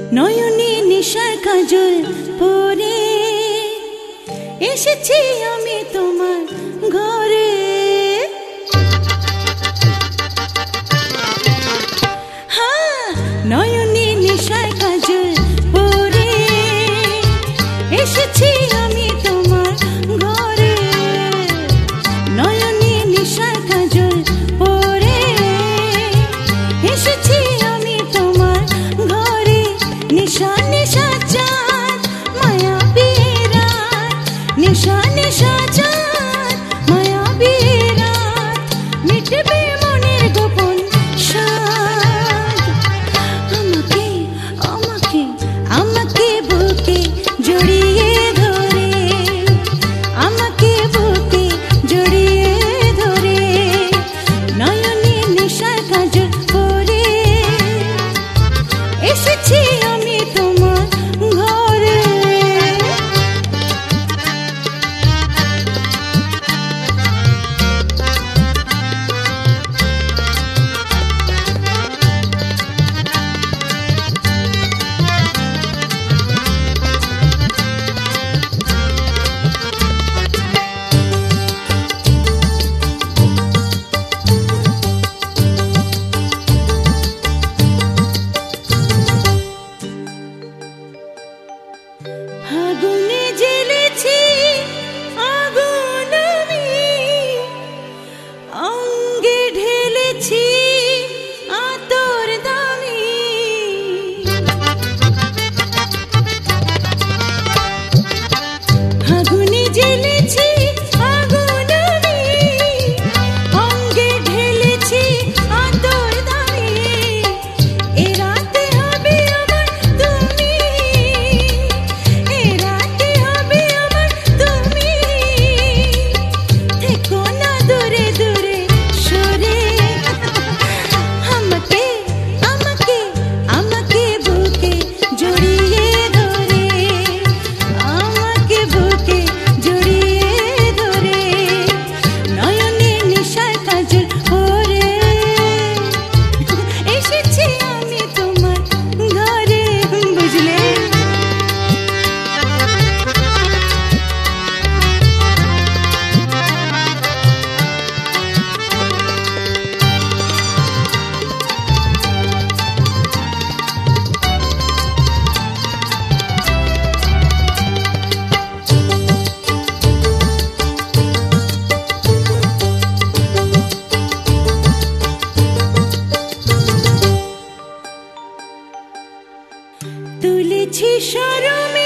নয়নে নেশার কাজল পরে এসেছি আমি তোমার ঘরে। হ্যাঁ, নয়নে নেশার কাজল পরে এসেছি আমি তোমার ঘরে। নয়নে নেশার কাজল পরে এসেছি আমি তোমার ঘরে। নেশা নেশা চাঁদ মায়াবী রাত, নেশা নেশা চাঁদ মায়াবী রাত, মিটবে মনের গোপন সাদ। আমাকে আমাকে আমাকে বুকে জড়িয়ে ধরে, আমাকে বুকে জড়িয়ে ধরে, নয়নে নেশার কাজল পরে এসেছি আমি তোমার ঘরে। আগুনে জ্বেলেছি আগুন আমি, অঙ্গে ঢেলেছি আতর দামি। আগুনে জ্বেলেছি আগুন আমি, অঙ্গে ঢেলেছি আতর দামি। এ রাতে হবে আমার তুমি, এ রাতে হবে আমার তুমি, থেকো না দূরে দূরে সরে। আমাকে আমাকে আমাকে বুকে জড়িয়ে ধরে, আমাকে বুকে জড়িয়ে ধরে, নয়নে নেশার কাজল পরে এসেছি আমি তোমার ঘরে। বুঝলে? তুলেছি শরমে